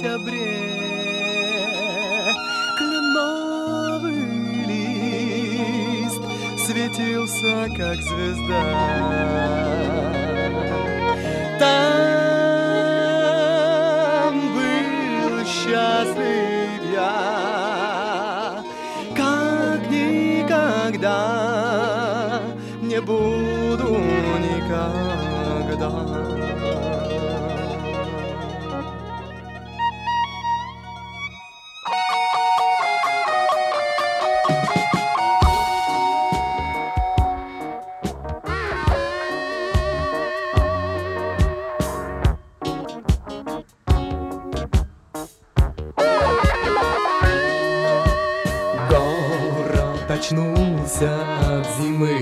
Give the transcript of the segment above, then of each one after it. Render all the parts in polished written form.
сентябре кленовый лист светился, как звезда. Там был счастлив я, как никогда не буду никогда. Город очнулся от зимы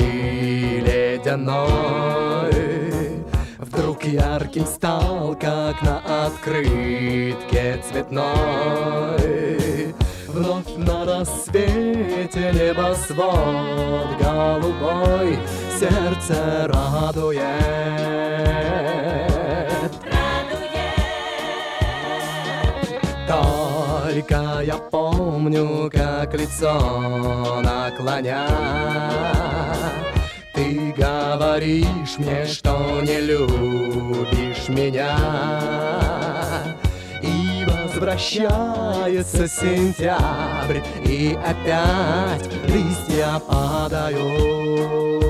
ледяной, вдруг ярким стал, как на открытке цветной. Вновь на рассвете небосвод голубой сердце радует. Только я помню, как лицо наклоня, ты говоришь мне, что не любишь меня. И возвращается сентябрь, и опять листья падают.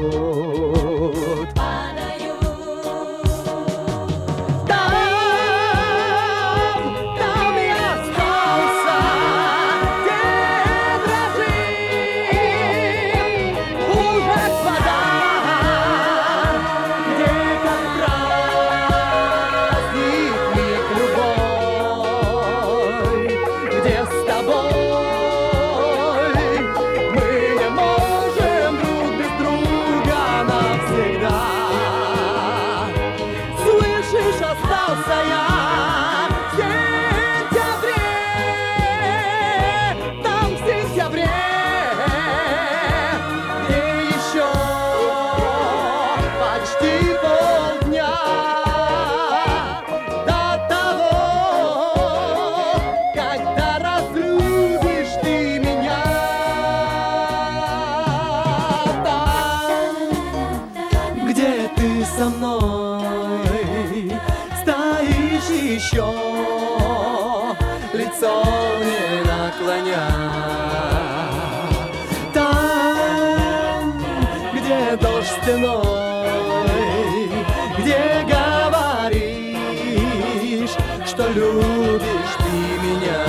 Со мной стоишь еще, лицо не наклоня. Там, где дождь стеной, где говоришь, что любишь ты меня.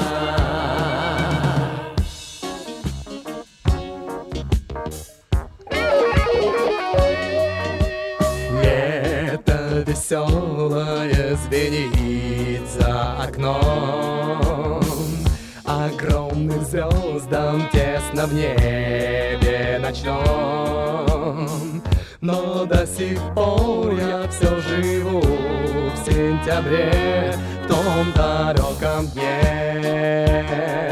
Веселое звенит за окном, огромным звездам тесно в небе ночном. Но до сих пор я все живу в сентябре, в том далеком дне.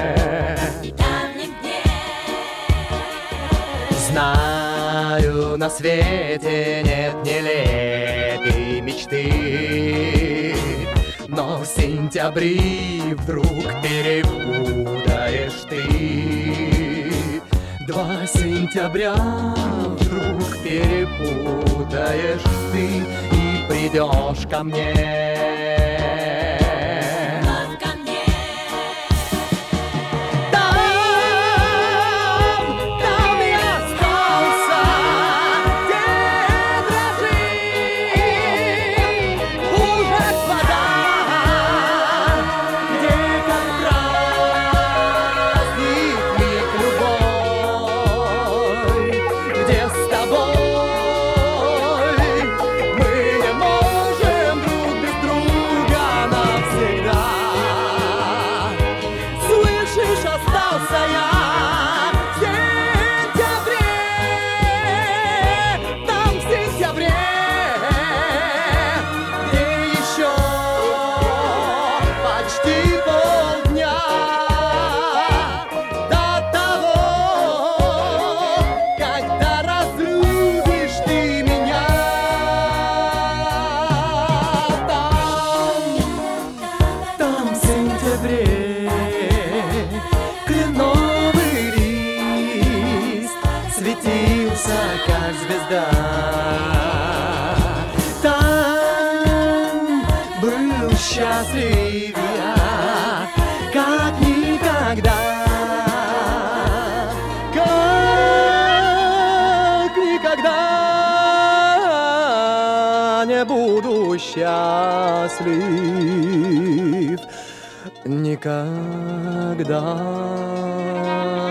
Знаю, на свете нет нелепей мечты, но в сентябре вдруг перепутаешь ты. 2 сентября вдруг перепутаешь ты и придешь ко мне. Мы не можем друг без друга никогда. Там был счастлив я, как никогда. Как никогда не буду счастлив. Никогда.